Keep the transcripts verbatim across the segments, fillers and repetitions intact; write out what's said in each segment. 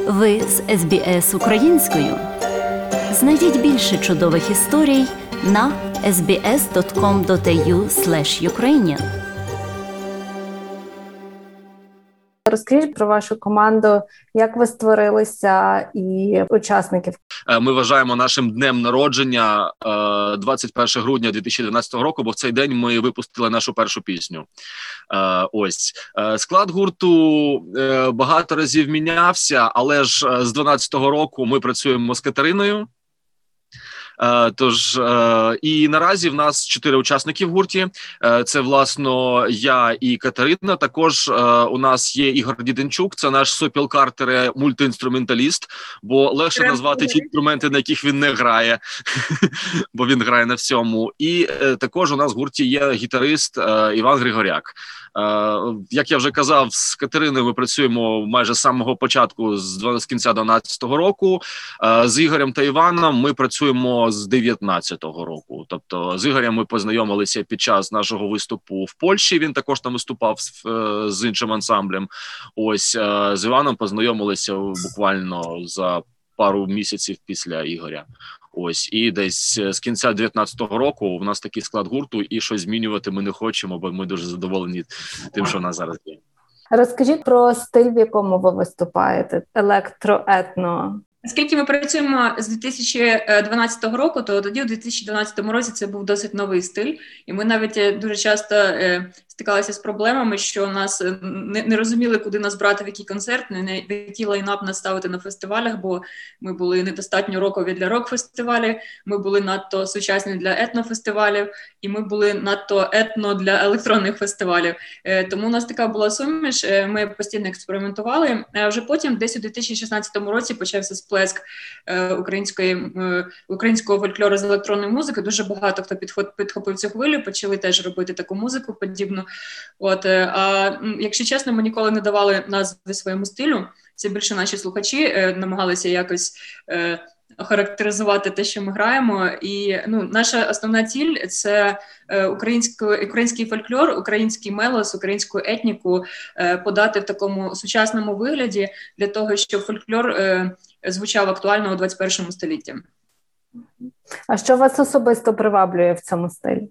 Ви з ес бі ес українською. Знайдіть більше чудових історій на ес бі ес точка ком точка ей ю слеш юкрейніан. Розкажіть про вашу команду, як ви створилися і учасників. Ми вважаємо нашим днем народження двадцять перше грудня дві тисячі дванадцятого року, бо в цей день ми випустили нашу першу пісню. Ось. Склад гурту багато разів мінявся, але ж з дванадцятого року ми працюємо з Катериною. Тож, і наразі в нас чотири учасники в гурті. Це, власно, я і Катерина. Також у нас є Ігор Діденчук, це наш сопілкартер, мультиінструменталіст, бо легше назвати ті інструменти, на яких він не грає, бо він грає на всьому. І також у нас в гурті є гітарист Іван Григоряк. Як я вже казав, з Катериною ми працюємо майже з самого початку, з кінця дванадцятого року. З Ігорем та Іваном ми працюємо з дев'ятнадцятого року. Тобто з Ігорем ми познайомилися під час нашого виступу в Польщі, він також там виступав з іншим ансамблем. Ось, з Іваном познайомилися буквально за пару місяців після Ігоря. Ось, і десь з кінця дев'ятнадцятого року у нас такий склад гурту, і щось змінювати ми не хочемо, бо ми дуже задоволені тим, що в нас зараз є. Розкажіть про стиль, в якому ви виступаєте, електро-етно. Оскільки ми працюємо з дві тисячі дванадцятого року, то тоді у дві тисячі дванадцятому році це був досить новий стиль, і ми навіть дуже часто е, стикалися з проблемами, що нас не, не розуміли, куди нас брати, в який концерт, не, не який лайнап нас ставити на фестивалях, бо ми були недостатньо рокові для рок-фестивалів, ми були надто сучасні для етнофестивалів, і ми були надто етно для електронних фестивалів. Е, тому у нас така була суміш, е, ми постійно експериментували, а вже потім, десь у дві тисячі шістнадцятому році почався сплеск е, української, е, українського фольклору з електронної музики. Дуже багато хто підхоп, підхопив цю хвилю, почали теж робити таку музику подібну. От, е, а якщо чесно, ми ніколи не давали назви своєму стилю. Це більше наші слухачі е, намагалися якось е, охарактеризувати те, що ми граємо. І ну, наша основна ціль – це е, український фольклор, український мелос, українську етніку е, подати в такому сучасному вигляді для того, щоб фольклор е, звучав актуально у двадцять першому столітті. А що вас особисто приваблює в цьому стилі?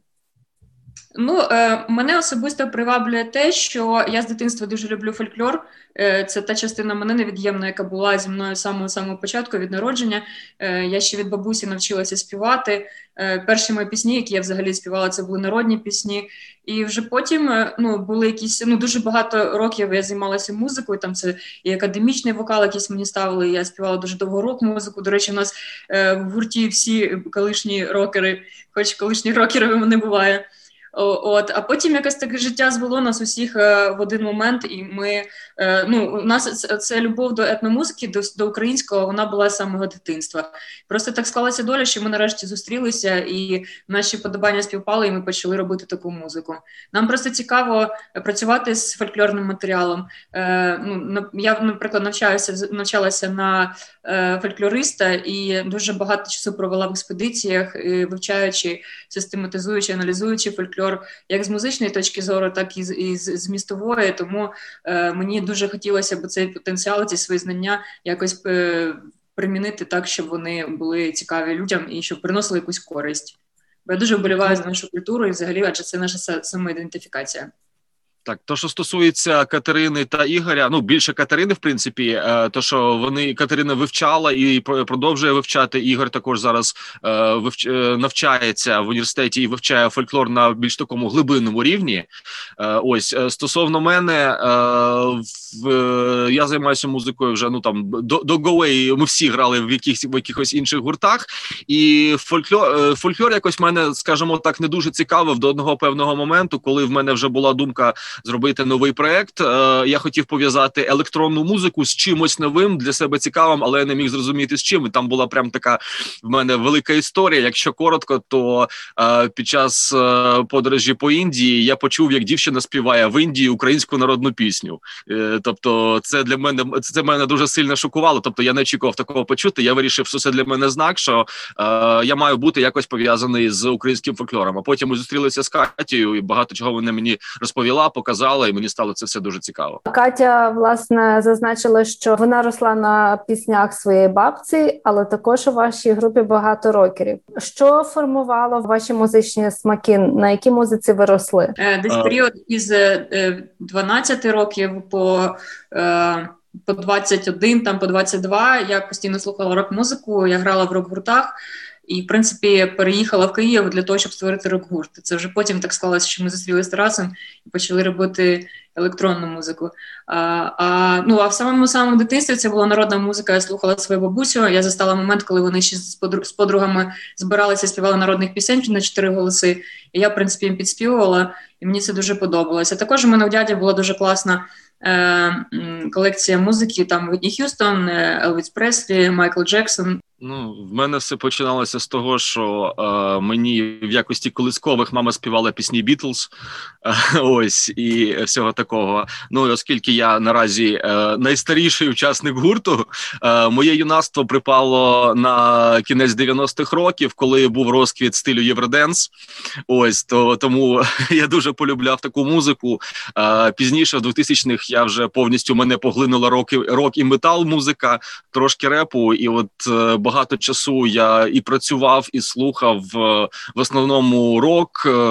Ну, е, мене особисто приваблює те, що я з дитинства дуже люблю фольклор. Е, це та частина мене невід'ємна, яка була зі мною з самого-самого початку, від народження. Е, я ще від бабусі навчилася співати. Е, перші мої пісні, які я взагалі співала, це були народні пісні. І вже потім, ну, були якісь, ну, дуже багато років я займалася музикою, там це і академічний вокал, якийсь мені ставили, я співала дуже довго рок-музику. До речі, у нас е, в гурті всі колишні рокери, хоч колишні рокерами не буває. От, а потім якось таке життя звело нас усіх е, в один момент, і ми, е, ну, у нас це, це любов до етномузики, до, до українського, вона була з самого дитинства. Просто так склалася доля, що ми нарешті зустрілися, і наші подобання співпали, і ми почали робити таку музику. Нам просто цікаво працювати з фольклорним матеріалом. Е, ну, я, наприклад, навчаюся, навчалася на е, фольклориста, і дуже багато часу провела в експедиціях, і, вивчаючи, систематизуючи, аналізуючи фольклор, як з музичної точки зору, так і з, і з змістової, тому е, мені дуже хотілося б цей потенціал, ці свої знання якось е, примінити так, щоб вони були цікаві людям і щоб приносили якусь користь. Бо я дуже вболіваю за нашу культуру і взагалі, адже це наша самоідентифікація. Так, то, що стосується Катерини та Ігоря, ну, більше Катерини, в принципі, то, що вони, Катерина вивчала і продовжує вивчати, Ігор також зараз е, вивч, навчається в університеті і вивчає фольклор на більш такому глибинному рівні. Е, ось, стосовно мене, е, в, я займаюся музикою вже, ну, там, до, до Go Away ми всі грали в, яких, в якихось інших гуртах, і фольклор, фольклор якось мене, скажімо так, не дуже цікавив до одного певного моменту, коли в мене вже була думка зробити новий проект. Я хотів пов'язати електронну музику з чимось новим, для себе цікавим, але я не міг зрозуміти з чим. І там була прям така в мене велика історія. Якщо коротко, то під час подорожі по Індії я почув, як дівчина співає в Індії українську народну пісню. Тобто це це для мене це мене дуже сильно шокувало. Тобто я не очікував такого почути. Я вирішив, що це для мене знак, що е, я маю бути якось пов'язаний з українським фольклором. А потім ми зустрілися з Катєю, і багато чого вона мені розповіла, показала, і мені стало це все дуже цікаво. Катя, власне, зазначила, що вона росла на піснях своєї бабці, але також у вашій групі багато рокерів. Що формувало ваші музичні смаки? На якій музиці ви росли? Десь період із дванадцяти років по, по двадцять один, там по двадцять два я постійно слухала рок-музику, я грала в рок-гуртах. І, в принципі, переїхала в Київ для того, щоб створити рок-гурт. Це вже потім так склалося, що ми зустрілися з Тарасом і почали робити електронну музику. А, а, ну, а в самому-самому дитинстві це була народна музика, я слухала свою бабусю. Я застала момент, коли вони ще з, подруг, з подругами збиралися і співали народних пісень на чотири голоси. І я, в принципі, їм підспівувала, і мені це дуже подобалося. Також у мене в дяді була дуже класна е, колекція музики, там Вітні Х'юстон, Елвіс Преслі, Майкл Джексон. Ну, в мене все починалося з того, що е, мені в якості колискових мама співала пісні Бітлз, е, ось, і всього такого. Ну, і оскільки я наразі е, найстаріший учасник гурту, е, моє юнацтво припало на кінець дев'яностих років, коли був розквіт стилю Євроденс, ось, то, тому я дуже полюбляв таку музику. Е, пізніше, в двохтисячних, я вже повністю мене поглинула рок, рок і метал музика, трошки репу, і от е, багато часу я і працював, і слухав в основному рок,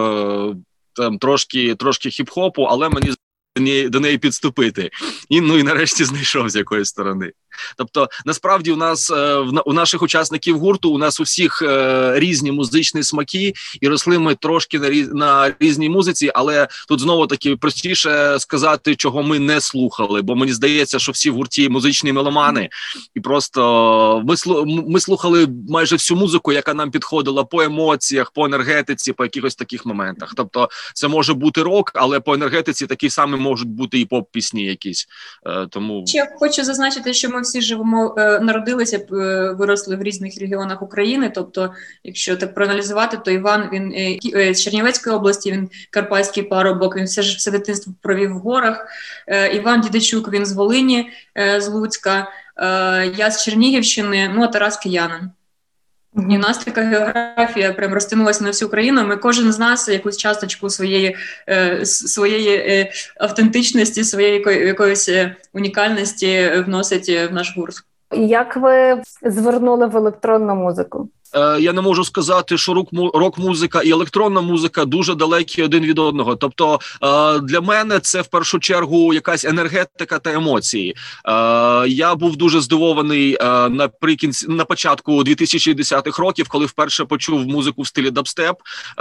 там трошки, трошки хіп-хопу, але мені до неї підступити. І, ну, і нарешті знайшов з якоїсь сторони. Тобто, насправді, у нас, у наших учасників гурту, у нас у всіх різні музичні смаки, і росли ми трошки на, різ, на різній музиці, але тут знову-таки простіше сказати, чого ми не слухали, бо мені здається, що всі в гурті музичні меломани, і просто ми, ми слухали майже всю музику, яка нам підходила по емоціях, по енергетиці, по якихось таких моментах. Тобто, це може бути рок, але по енергетиці такі самі можуть бути і поп-пісні якісь. Тому... Ще хочу зазначити, що ми всі живемо, народилися, виросли в різних регіонах України, тобто, якщо так проаналізувати, то Іван, він з Чернівецької області, він карпатський парубок, він все, все дитинство провів в горах. Іван Дідичук, він з Волині, з Луцька, я з Чернігівщини, ну а Тарас киянин. І у нас така географія прям розтягнулася на всю країну. Ми кожен з нас якусь часточку своєї, е, своєї е, автентичності, своєї якоїсь унікальності вносить в наш гурт. Як ви звернули в електронну музику? Я не можу сказати, що рок-музика і електронна музика дуже далекі один від одного. Тобто для мене це в першу чергу якась енергетика та емоції. Я був дуже здивований наприкінці, на початку двохтисячних років, коли вперше почув музику в стилі дабстеп.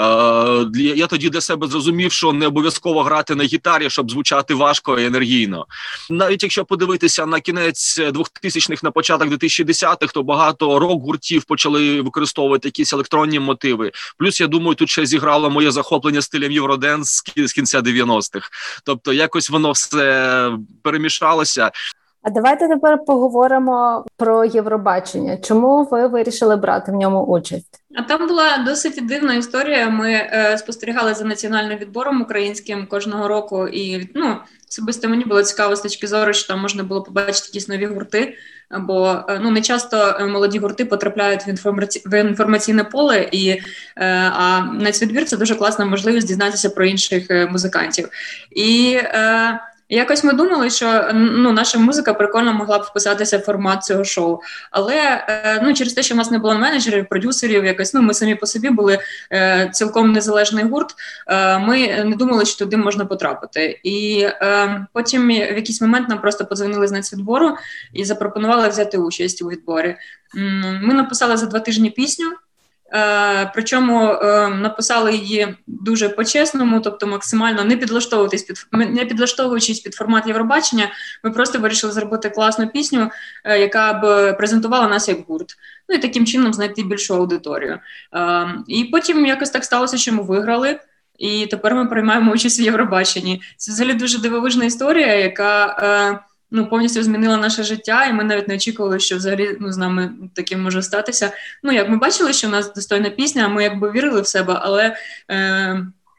Я тоді для себе зрозумів, що не обов'язково грати на гітарі, щоб звучати важко і енергійно. Навіть якщо подивитися на кінець двохтисячних, на початок двохтисячних, то багато рок-гуртів почали використовувати використовувати якісь електронні мотиви. Плюс, я думаю, тут ще зіграло моє захоплення стилем Євроденс з кінця дев'яностих. Тобто, якось воно все перемішалося. А давайте тепер поговоримо про Євробачення. Чому ви вирішили брати в ньому участь? А там була досить дивна історія. Ми е, спостерігали за національним відбором українським кожного року. І, ну, особисто мені було цікаво з точки зору, що там можна було побачити якісь нові гурти. Бо, ну, не часто молоді гурти потрапляють в, інформаці... в інформаційне поле, і, е, а нацвідбір – це дуже класна можливість дізнатися про інших е, музикантів. І е, якось ми думали, що, ну, наша музика прикольно могла б вписатися в формат цього шоу. Але е, ну, через те, що в нас не було менеджерів, продюсерів, якось, ну, ми самі по собі були е, цілком незалежний гурт, е, ми не думали, що туди можна потрапити. І е, потім в якийсь момент нам просто подзвонили з нацвідбору і запропонували взяти участь у відборі. Ми написали за два тижні пісню. Е, причому е, написали її дуже по-чесному, тобто максимально не підлаштовуватись під не підлаштовуючись під формат Євробачення, ми просто вирішили зробити класну пісню, е, яка б презентувала нас як гурт. Ну і таким чином знайти більшу аудиторію. Е, і потім якось так сталося, що ми виграли, і тепер ми приймаємо участь в Євробаченні. Це взагалі дуже дивовижна історія, яка е, ну, повністю змінила наше життя, і ми навіть не очікували, що взагалі, ну, з нами таким може статися. Ну, як ми бачили, що в нас достойна пісня, ми якби вірили в себе, але, е,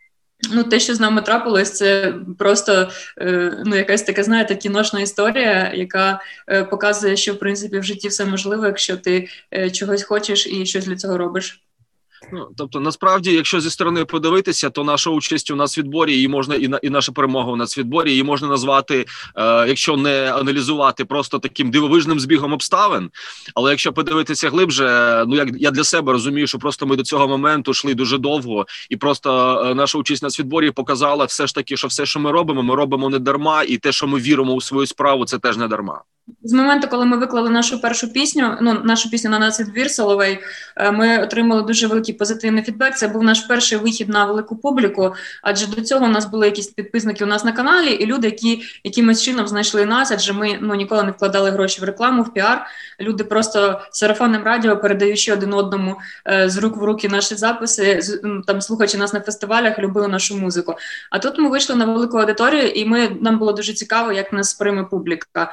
Ну, те, що з нами трапилось, це просто, ну, якась така, знаєте, кіношна історія, яка показує, що, в принципі, в житті все можливо, якщо ти чогось хочеш і щось для цього робиш. Ну, тобто, насправді, якщо зі сторони подивитися, то наша участь у нацвідборі, її можна, і, на, і наша перемога у нацвідборі, її можна назвати, е, якщо не аналізувати, просто таким дивовижним збігом обставин. Але якщо подивитися глибше, ну, як я для себе розумію, що просто ми до цього моменту йшли дуже довго, і просто е, наша участь у нацвідборі показала все ж таки, що все, що ми робимо, ми робимо не дарма, і те, що ми віримо у свою справу, це теж не дарма. З моменту, коли ми виклали нашу першу пісню, ну, нашу пісню на нацвідбір «Соловей», ми отримали дуже великий позитивний фідбек. Це був наш перший вихід на велику публіку, адже до цього у нас були якісь підписники у нас на каналі, і люди, які якимось чином знайшли нас, адже ми, ну, ніколи не вкладали гроші в рекламу, в піар. Люди просто сарафанним радіо, передаючи один одному з рук в руки наші записи, там, слухаючи нас на фестивалях, любили нашу музику. А тут ми вийшли на велику аудиторію, і ми, нам було дуже цікаво, як нас сприйме публіка.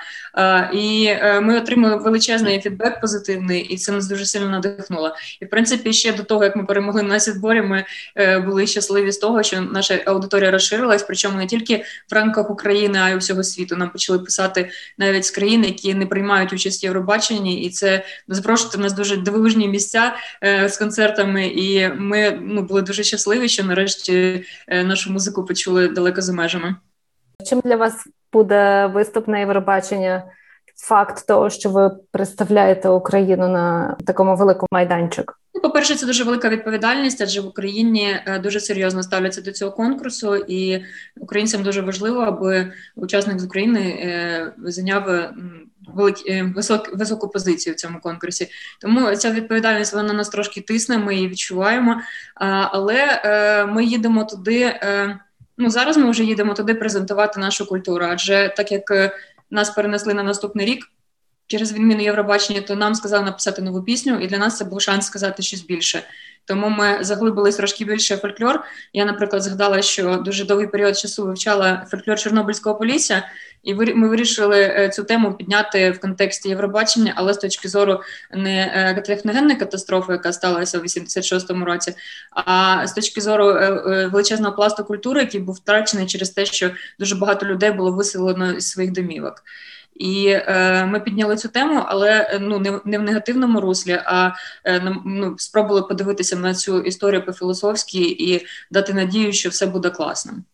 І ми отримали величезний фідбек позитивний, і це нас дуже сильно надихнуло. І, в принципі, ще до того, як ми перемогли на нацвідборі, ми були щасливі з того, що наша аудиторія розширилась, причому не тільки в рамках України, а й у всього світу. Нам почали писати навіть з країн, які не приймають участь в Євробаченні, і це запрошувати в нас дуже дивовижні місця з концертами, і ми, ну, були дуже щасливі, що нарешті нашу музику почули далеко за межами. Чим для вас буде виступ на Євробачення? Факт того, що ви представляєте Україну на такому великому майданчику? Ну, по-перше, це дуже велика відповідальність, адже в Україні дуже серйозно ставляться до цього конкурсу, і українцям дуже важливо, аби учасник з України зайняв великі, висок, високу позицію в цьому конкурсі. Тому ця відповідальність, вона нас трошки тисне, ми її відчуваємо, але ми їдемо туди, ну, зараз ми вже їдемо туди презентувати нашу культуру, адже так як нас перенесли на наступний рік через відміну Євробачення, то нам сказали написати нову пісню, і для нас це був шанс сказати щось більше. Тому ми заглибились трошки більше в фольклор. Я, наприклад, згадала, що дуже довгий період часу вивчала фольклор Чорнобильського Полісся, і ми вирішили цю тему підняти в контексті Євробачення, але з точки зору не техногенної катастрофи, яка сталася у вісімдесят шостому році, а з точки зору величезного пласту культури, який був втрачений через те, що дуже багато людей було виселено із своїх домівок. І е, ми підняли цю тему, але ну, не, не в негативному руслі, а е, ну, спробували подивитися на цю історію по-філософськи і дати надію, що все буде класним.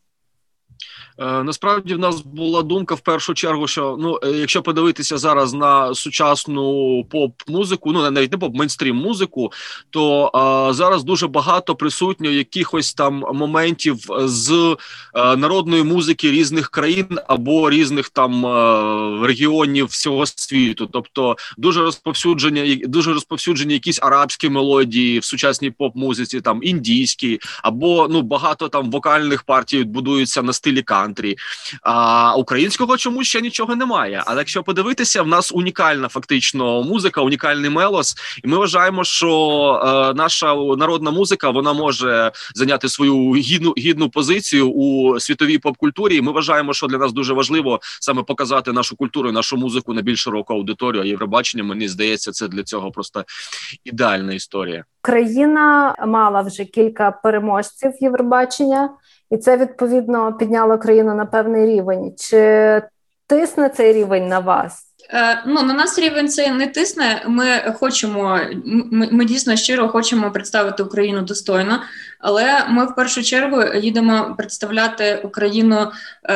Насправді в нас була думка в першу чергу, що ну якщо подивитися зараз на сучасну поп-музику, ну навіть не поп, мейнстрім-музику, то а, зараз дуже багато присутньо якихось там моментів з а, народної музики різних країн або різних там а, регіонів всього світу. Тобто дуже розповсюджені, дуже розповсюджені якісь арабські мелодії в сучасній поп-музиці, там індійські, або ну багато там вокальних партій будуються на стилі кантрі. А українського чомусь ще нічого немає. Але якщо подивитися, в нас унікальна фактично музика, унікальний мелос, і ми вважаємо, що е, наша народна музика, вона може зайняти свою гідну, гідну позицію у світовій поп-культурі, і ми вважаємо, що для нас дуже важливо саме показати нашу культуру, нашу музику на більш широку аудиторію, а Євробачення, мені здається, це для цього просто ідеальна історія. Україна мала вже кілька переможців Євробачення, і це, відповідно, підняло країну на певний рівень. Чи тисне цей рівень на вас? Е, ну, на нас рівень цей не тисне. Ми хочемо, ми, ми дійсно щиро хочемо представити Україну достойно, але ми в першу чергу їдемо представляти Україну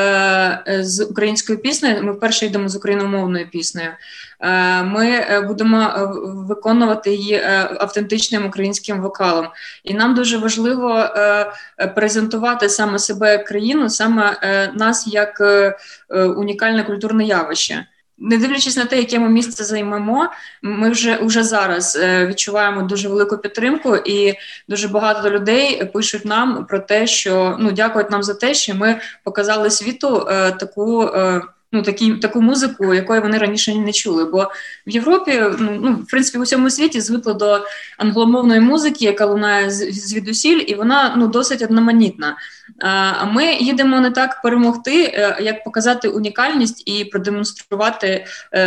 е, з українською піснею. Ми вперше йдемо з україномовною піснею. Е, ми будемо виконувати її автентичним українським вокалом. І нам дуже важливо е, презентувати саме себе як країну, саме е, нас як е, унікальне культурне явище. Не дивлячись на те, яке ми місце займемо, ми вже, вже зараз е, відчуваємо дуже велику підтримку, і дуже багато людей пишуть нам про те, що, ну, дякують нам за те, що ми показали світу е, таку, е, ну, такі, таку музику, якої вони раніше не чули. Бо в Європі, ну, в принципі, в усьому світі звикли до англомовної музики, яка лунає звідусіль, і вона, ну, досить одноманітна. А ми їдемо не так перемогти, як показати унікальність і продемонструвати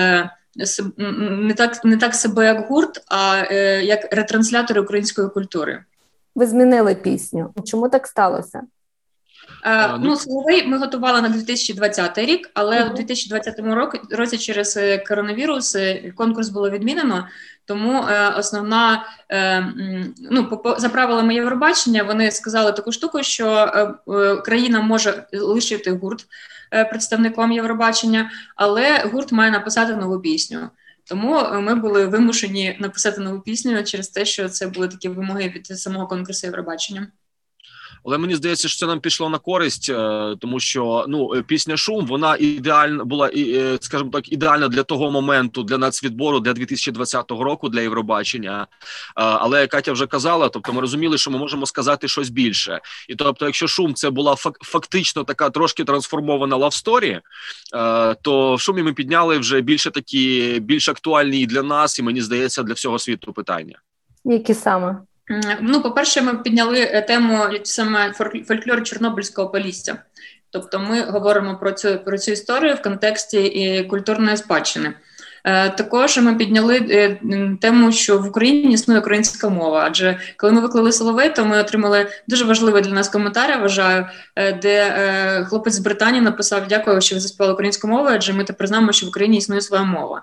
не так, не так себе як гурт, а як ретранслятори української культури. Ви змінили пісню. Чому так сталося? Е, ну, ну, Соловей ми готували на дві тисячі двадцятий рік, але Мгм. у дві тисячі двадцятому році, році через е, коронавірус е, конкурс було відмінено, тому е, основна, е, м, ну, по, по- за правилами Євробачення, вони сказали таку штуку, що е, е, країна може лишити гурт е, представником Євробачення, але гурт має написати нову пісню. Тому е, ми були вимушені написати нову пісню через те, що це були такі вимоги від самого конкурсу Євробачення. Але мені здається, що це нам пішло на користь, е, тому що ну е, пісня «Шум» вона ідеальна була, і, е, скажімо так, ідеальна для того моменту, для нацвідбору, для дві тисячі двадцятого року, для Євробачення. Е, Але Катя вже казала, тобто ми розуміли, що ми можемо сказати щось більше. І тобто, якщо «Шум» це була фак- фактично така трошки трансформована лавсторі, е, то в «Шумі» ми підняли вже більше такі, більш актуальні і для нас, і мені здається, для всього світу питання. Які саме? М, Ну, по-перше, ми підняли е, тему саме фольк- фольклор Чорнобильського Полісся. Тобто ми говоримо про цю, про цю історію в контексті і культурної спадщини. Е, Також ми підняли е, м, тему, що в Україні існує українська мова. Адже коли ми виклали Соловей, то ми отримали дуже важливий для нас коментар, я вважаю, е, де е, хлопець з Британії написав: «Дякую, що ви заспівали українську мову, адже ми тепер знаємо, що в Україні існує своя мова».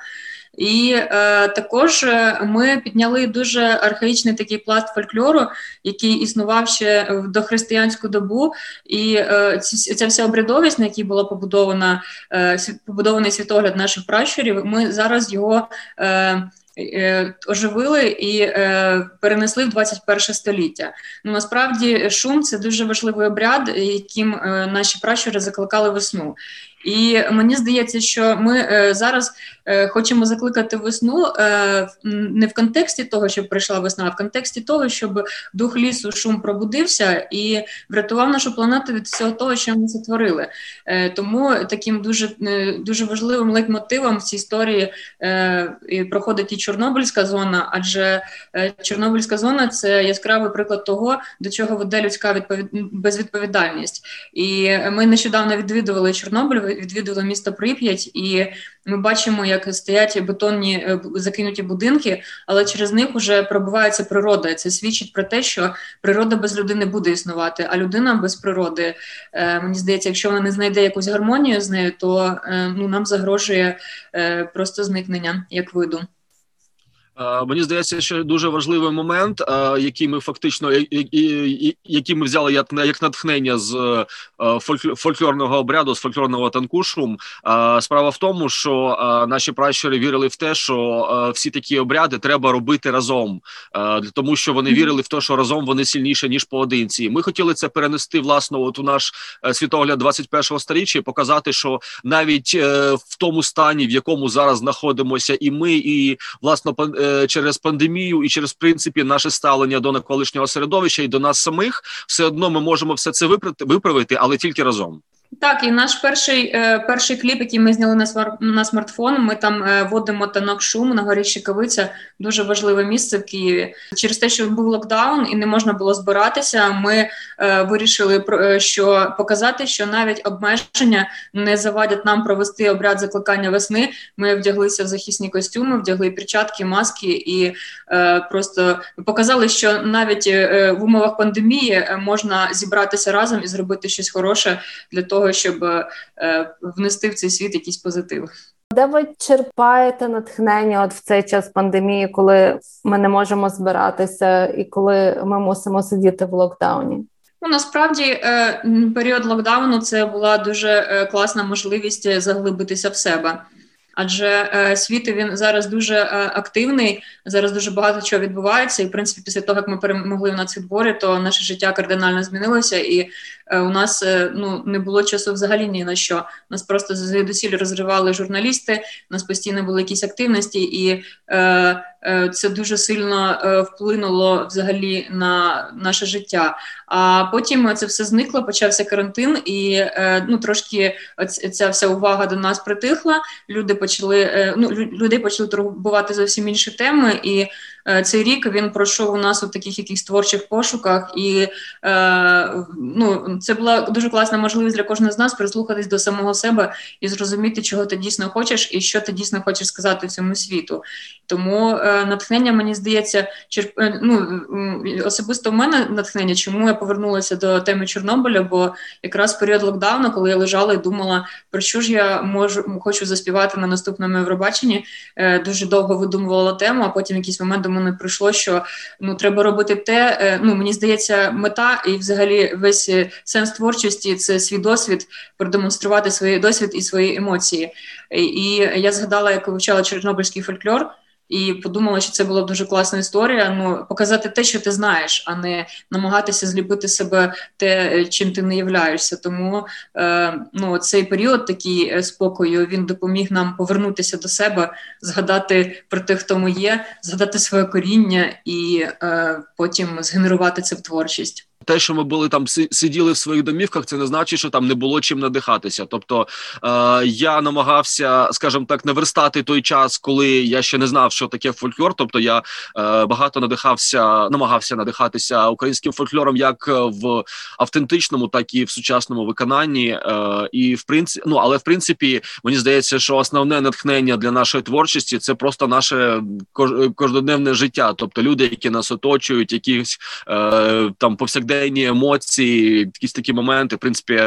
І е, також е, ми підняли дуже архаїчний такий пласт фольклору, який існував ще в дохристиянську добу, і е, ці, ця вся обрядовість, на якій була побудована е, світ- побудований світогляд наших пращурів, ми зараз його е, е, оживили і е, перенесли в двадцять перше століття. Ну, насправді, шум – це дуже важливий обряд, яким е, наші пращури закликали весну. І мені здається, що ми е, зараз е, хочемо закликати весну е, в- не в контексті того, щоб прийшла весна, а в контексті того, щоб дух лісу, шум пробудився і врятував нашу планету від всього того, що ми сотворили. Е, тому таким дуже, е, дуже важливим лейтмотивом в цій історії е, і проходить і Чорнобильська зона, адже е, Чорнобильська зона – це яскравий приклад того, до чого веде людська відповід... безвідповідальність. І ми нещодавно відвідували Чорнобиль, відвідували місто Прип'ять, і ми бачимо, як стоять бетонні е, б- закинуті будинки, але через них вже пробивається природа. І це свідчить про те, що природа без людини буде існувати, а людина без природи, е, мені здається, якщо вона не знайде якусь гармонію з нею, то е, ну, нам загрожує е, просто зникнення як виду. Е, Мені здається, що дуже важливий момент, е, який ми фактично і- і- і- який ми взяли як як натхнення з е, фолькло- фольклорного обряду, з фольклорного танку «Шум». Е, Справа в тому, що е, наші пращури вірили в те, що е, всі такі обряди треба робити разом, е, тому що вони вірили в те, що разом вони сильніші ніж поодинці. Ми хотіли це перенести власне от у наш е, світогляд двадцять першого сторіччя і показати, що навіть е, в тому стані, в якому зараз знаходимося, і ми, і власне пан- е, через пандемію, і через в принципі наше ставлення до навколишнього середовища і до нас самих, все одно ми можемо все це виправити, виправити, але тільки разом. Так, і наш перший, е, перший кліп, який ми зняли на, свар... на смартфон, ми там е, водимо танок «Шум» на горі Щекавиця, дуже важливе місце в Києві. Через те, що був локдаун і не можна було збиратися, ми е, вирішили, про- е, що показати, що навіть обмеження не завадять нам провести обряд закликання весни. Ми вдяглися в захисні костюми, вдягли перчатки, маски і е, просто показали, що навіть е, в умовах пандемії е, можна зібратися разом і зробити щось хороше для того, щоб е, внести в цей світ якийсь позитив. Де ви черпаєте натхнення от в цей час пандемії, коли ми не можемо збиратися і коли ми мусимо сидіти в локдауні? Ну, насправді, е, м, період локдауну – це була дуже е, класна можливість заглибитися в себе. Адже е, світ він зараз дуже е, активний, зараз дуже багато чого відбувається. І, в принципі, після того, як ми перемогли в нацвідборі, то наше життя кардинально змінилося, і е, у нас е, ну, не було часу взагалі ні на що. Нас просто звідусіль розривали журналісти, у нас постійно були якісь активності, і е, е, це дуже сильно е, вплинуло взагалі на наше життя. А потім це все зникло, почався карантин, і е, ну, трошки оць- ця вся увага до нас притихла. Люди почали, е, ну, лю- людей почали турбувати зовсім інші теми, і е, цей рік він пройшов у нас у таких якихось творчих пошуках, і е, ну, це була дуже класна можливість для кожного з нас прислухатись до самого себе і зрозуміти, чого ти дійсно хочеш і що ти дійсно хочеш сказати всьому світу. Тому е, натхнення, мені здається, черп... ну, особисто в мене натхнення, чому я повернулася до теми Чорнобиля, бо якраз в період локдауну, коли я лежала і думала, про що ж я можу, хочу заспівати на наступному Євробаченні, е, дуже довго видумувала тему, а потім в якийсь момент до мене прийшло, що ну, треба робити те, е, ну, мені здається, мета і взагалі весь сенс творчості – це свій досвід, продемонструвати свій досвід і свої емоції. І, і я згадала, як вивчала чорнобильський фольклор, і подумала, що це була дуже класна історія, ну, показати те, що ти знаєш, а не намагатися зліпити себе те, чим ти не являєшся. Тому е, ну, цей період такий спокою, він допоміг нам повернутися до себе, згадати про те, хто ми є, згадати своє коріння і е, потім згенерувати це в творчість. Те, що ми були там, сиділи в своїх домівках, це не значить, що там не було чим надихатися. Тобто е, я намагався, скажімо так, наверстати той час, коли я ще не знав, що таке фольклор. Тобто я е, багато надихався, намагався надихатися українським фольклором як в автентичному, так і в сучасному виконанні. Е, і в принципі, ну, але в принципі, мені здається, що основне натхнення для нашої творчості – це просто наше кожноденне життя. Тобто люди, які нас оточують, якісь е, там повсякденні емоції, якісь такі моменти, в принципі,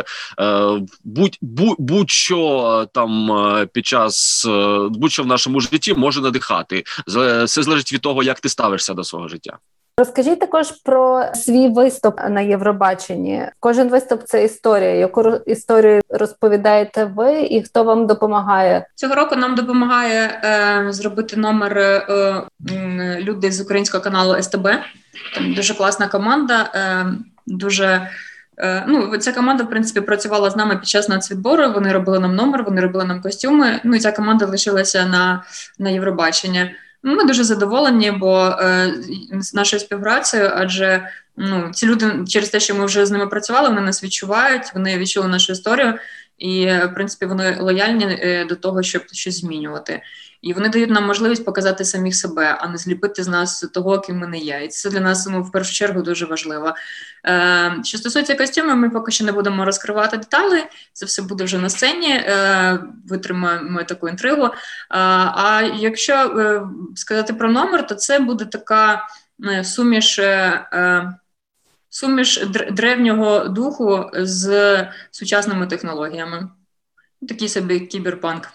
будь, будь, будь-що там під час, будь-що в нашому житті може надихати. Все залежить від того, як ти ставишся до свого життя. Розкажіть також про свій виступ на Євробаченні. Кожен виступ – це історія. Яку історію розповідаєте ви і хто вам допомагає? Цього року нам допомагає е, зробити номер е, е, люди з українського каналу ес те бе. Там дуже класна команда, е, дуже... Ну, ця команда, в принципі, працювала з нами під час нацвідбору, вони робили нам номер, вони робили нам костюми, ну і ця команда лишилася на, на Євробачення. Ми дуже задоволені, бо е, з нашою співпрацею, адже ну, ці люди, через те, що ми вже з ними працювали, вони нас відчувають, вони відчули нашу історію, і, в принципі, вони лояльні е, до того, щоб щось змінювати. І вони дають нам можливість показати самих себе, а не зліпити з нас того, ким ми не є. І це для нас, ну, в першу чергу, дуже важливо. Е, що стосується костюмів, ми поки що не будемо розкривати деталі. Це все буде вже на сцені. Е, витримаємо таку інтригу. Е, а якщо е, сказати про номер, то це буде така е, суміш... Е, суміш древнього духу з сучасними технологіями. Такий собі кіберпанк.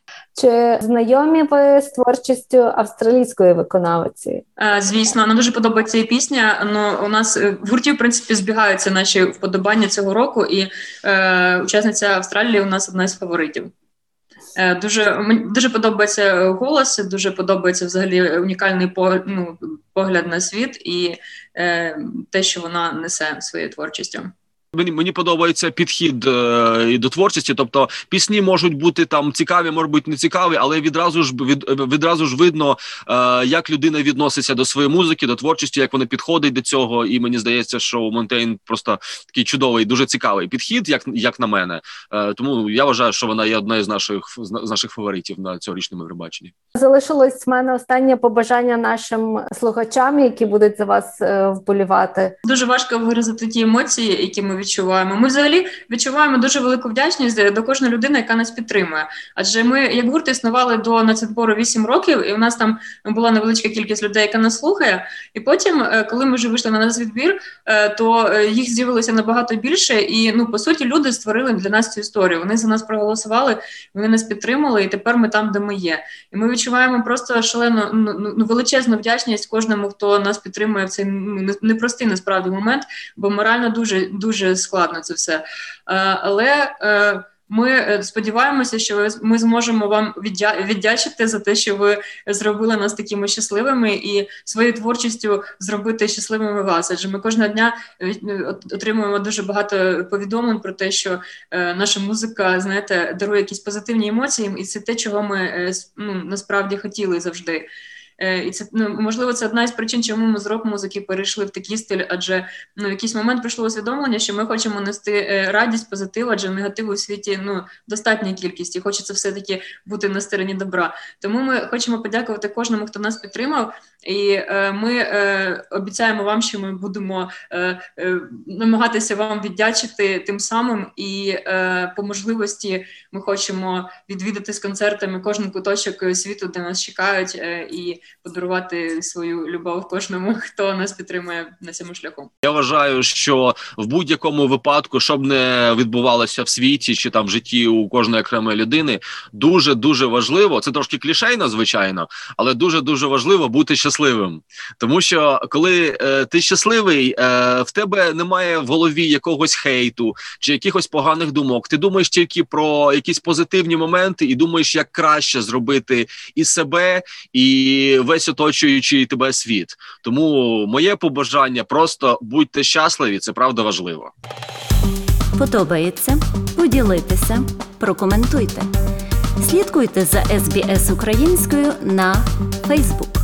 Чи знайомі ви з творчістю австралійської виконавиці? Звісно, нам дуже подобається і пісня. Ну, у нас в гурті, в принципі, збігаються наші вподобання цього року, і е, учасниця Австралії у нас одна з фаворитів. Е, дуже, мені дуже подобається голос, дуже подобається взагалі унікальний погляд, ну, погляд на світ і е, те, що вона несе своєю творчістю. Мені, мені подобається підхід е, до творчості, тобто пісні можуть бути там цікаві, можуть бути не цікаві, але відразу ж від, відразу ж видно, е, як людина відноситься до своєї музики, до творчості, як вона підходить до цього, і мені здається, що у Монтейн просто такий чудовий, дуже цікавий підхід, як, як на мене. Е, тому я вважаю, що вона є одна з наших, з наших фаворитів на цьогорічному Євробаченні. Залишилось в мене останнє побажання нашим слухачам, які будуть за вас е, вболівати. Дуже важко виразити ті емоції, які ми відчуваємо. Ми взагалі відчуваємо дуже велику вдячність до кожної людини, яка нас підтримує. Адже ми, як гурт, існували до нацвідбору вісім років, і у нас там була невеличка кількість людей, яка нас слухає. І потім, коли ми вже вийшли на нацвідбір, то їх з'явилося набагато більше. І, ну, по суті, люди створили для нас цю історію. Вони за нас проголосували, вони нас підтримали, і тепер ми там, де ми є. І ми відчуваємо просто шалену, ну, ну, величезну вдячність кожному, хто нас підтримує в цей, ну, непростий насправді момент, бо морально дуже, дуже складно це все. Але ми сподіваємося, що ми зможемо вам віддячити за те, що ви зробили нас такими щасливими і своєю творчістю зробити щасливими вас. Адже ми кожного дня отримуємо дуже багато повідомлень про те, що наша музика, знаєте, дарує якісь позитивні емоції, і це те, чого ми, ну, насправді хотіли завжди. І це, ну, можливо, це одна із причин, чому ми з рок-музики перейшли в такий стиль, адже ну, в якийсь момент прийшло усвідомлення, що ми хочемо нести радість, позитив, адже негативу у світі ну, достатня кількість, і хочеться все-таки бути на стороні добра. Тому ми хочемо подякувати кожному, хто нас підтримав, і е, ми е, обіцяємо вам, що ми будемо е, е, намагатися вам віддячити тим самим, і е, по можливості ми хочемо відвідати з концертами кожен куточок світу, де нас чекають, е, і подарувати свою любов кожному, хто нас підтримує на цьому шляху. Я вважаю, що в будь-якому випадку, щоб не відбувалося в світі чи там в житті у кожної окремої людини, дуже-дуже важливо, це трошки клішейно, звичайно, але дуже-дуже важливо бути щасливим. Тому що коли е, ти щасливий, е, в тебе немає в голові якогось хейту чи якихось поганих думок. Ти думаєш тільки про якісь позитивні моменти і думаєш, як краще зробити і себе, і весь оточуючий тебе світ. Тому моє побажання – просто будьте щасливі, це правда важливо. Подобається? Поділитися, прокоментуйте. Слідкуйте за ес бі ес українською на Facebook.